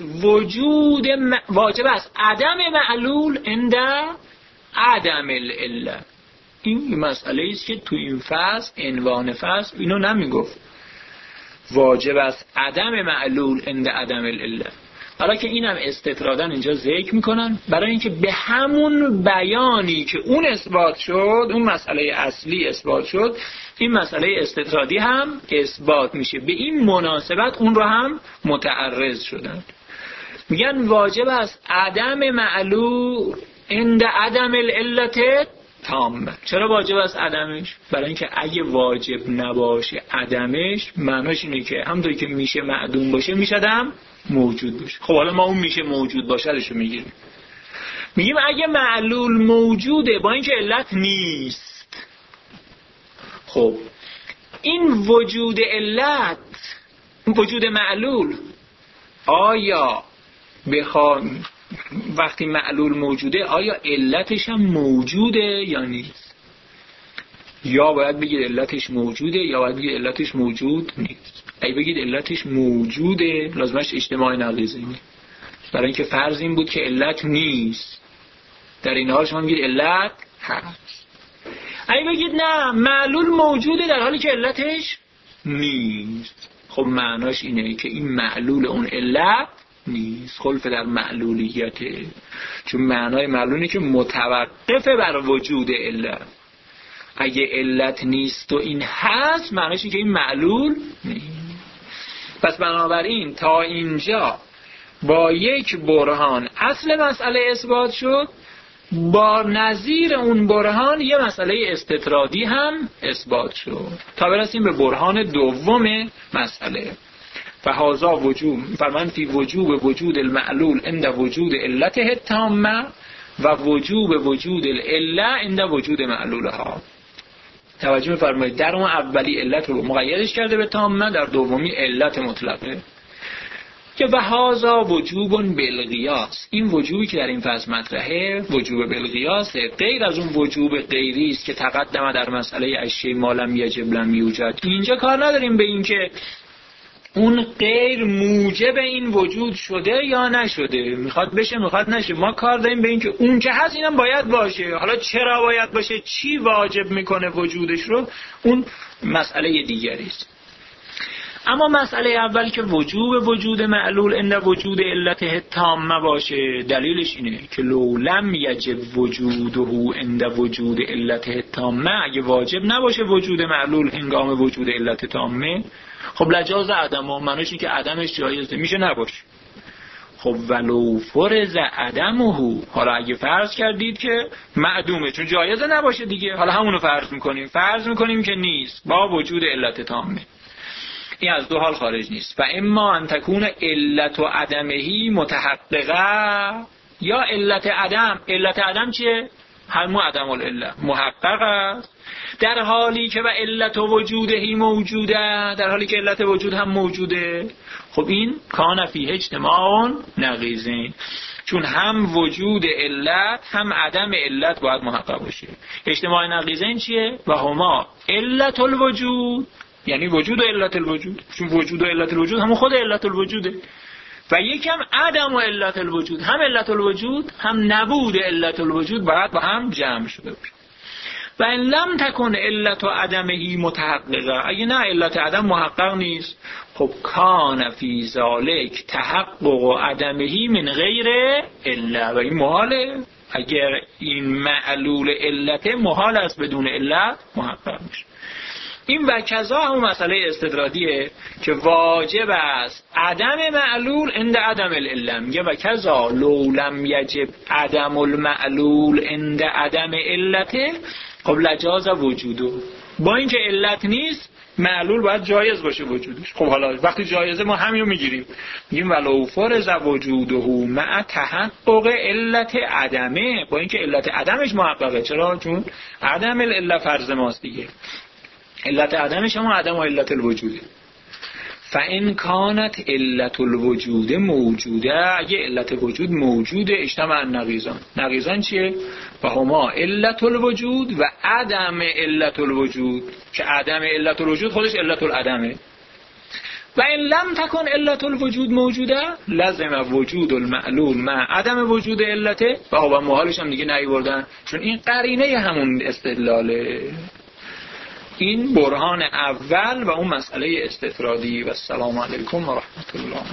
S1: عدم معلول عند عدم العله. این مسئله است که تو این فصل عنوان فصل اینو نمیگفت. واجب است عدم معلول عند عدم العله، حالا که اینم استطرادن اینجا ذکر میکنن برای اینکه به همون بیانی که اون اثبات شد، اون مسئله اصلی اثبات شد، این مسئله استطرادی هم اثبات میشه. به این مناسبت اون رو هم متعرض شدن. میگن واجب است عدم معلول عند عدم العلت تامه. چرا واجب است عدمش؟ برای اینکه اگه واجب نباشه عدمش، معناش اینه که همونطوری که میشه معدوم باشه میشدم موجود باشه. خب حالا ما اون میشه موجود باشدش رو میگیریم، میگیم اگه معلول موجوده با اینکه علت نیست، خب این وجود علت، وجود معلول، آیا وقتی معلول موجوده آیا علتش هم موجوده یا نیست؟ یا باید بگید علتش موجوده یا باید بگید علتش موجود نیست. اگه بگید علتش موجوده لازمش اجتماع نقیضینه، برای اینکه فرض این بود که علت نیست، در این حال شما میگید علت هست. اگه بگید نه معلول موجوده در حالی که علتش نیست، خب معناش اینه که این معلول اون علت نیست، خلف در معلولیته. چون معنای معلولی که متوقفه بر وجود علت. اگه علت نیست و این هست، معناش اینه که این معلول نیست. پس بنابراین تا اینجا با یک برهان اصل مسئله اثبات شد، با نظیر اون برهان یه مسئله استطرادی هم اثبات شد، تا برسیم به برهان دوم مسئله. فهذا وجوب فرمان فی وجود المعلول عند وجود علته التامه و وجود العله عند وجود معلولها. توجه می‌فرمایید، در اون اولی علت رو مقیدش کرده به تامه، در دومی علت مطلقه. که وهذا وجوب بالقیاس، این وجوبی که در این فصل مطرحه وجوب بالقیاس، غیر از اون وجوب غیری است که تقدم در مسئله اشیاء ما لم یجب لم یوجد. اینجا کار نداریم به این که اون غیر موجب این وجود شده یا نشده، میخواد بشه میخواد نشه. ما کار داریم به این که اون که هست اینم باید باشه. حالا چرا باید باشه، چی واجب میکنه وجودش رو، اون مسئله دیگری است. اما مسئله اول که وجود معلول عند وجود علته تامه باشه، دلیلش اینه که لو لم یجب وجوده عند وجود علته تامه، اگه واجب نباشه وجود معلول هنگام وجود علت تامه، خب لجاز عدم ها، معنیش این که عدمش جایزه، میشه نباشه. خب ولو فرض عدمه، حالا اگه فرض کردید که معدومه، چون جایزه نباشه دیگه، حالا همونو فرض میکنیم که نیست با وجود علت تامه. این از دو حال خارج نیست. و اما ان تکون علت و عدمهی متحققه، یا علت عدم چیه؟ همون عدم العله محقق است، در حالی که و علت وجودهی موجوده، در حالی که علت وجود هم موجوده. خب این کان فیه اجتماع نقیضین، چون هم وجود علت هم عدم علت باید محقق باشه. اجتماع نقیضین چیه؟ و هما علت الوجود، یعنی وجود و علت الوجود، چون وجود و علت الوجود همون خود علت الوجوده. و یکم عدم و علت الوجود، هم علت الوجود هم نبود علت الوجود باید با هم جمع شده باشه. و ان لم تکن علت و عدمهی متحققه، اگه نه علت عدم محقق نیست، خب کان فی ذالک تحقق و عدمهی من غیر علت، و این محاله. اگر این معلول علت محال است بدون علت محقق میشه. این وکذا همون مسئله استدرادیه که واجب است عدم معلول عند عدم العله. میگه وکذا لو لم یجب عدم المعلول عند عدم علته خب لجاز وجوده. با اینکه علت نیست معلول باید جایز باشه وجودش. خب حالا وقتی جایزه ما همینو میگیریم، میگیم ولو فرض وجوده مع تحقق علت عدمه، با اینکه علت عدمش محققه. چرا؟ چون عدم العله فرض ماست دیگه. علت عدمش هم عدم و علت الوجوده. فإن كانت علت الوجود موجوده، اگه علت وجود موجوده اجتمع النقیضان. نقیضان چیه؟ و هما علت الوجود و عدم علت الوجود، که عدم علت الوجود خودش علت العدمه. و این لم تکن علت الوجود موجوده لازم وجود المعلول مع عدم وجود علته و هو محالش هم دیگه نیوردن، چون این قرینه همون استدلاله. این برهان اول و اون مسئله استطرادی. و السلام علیکم و رحمت الله.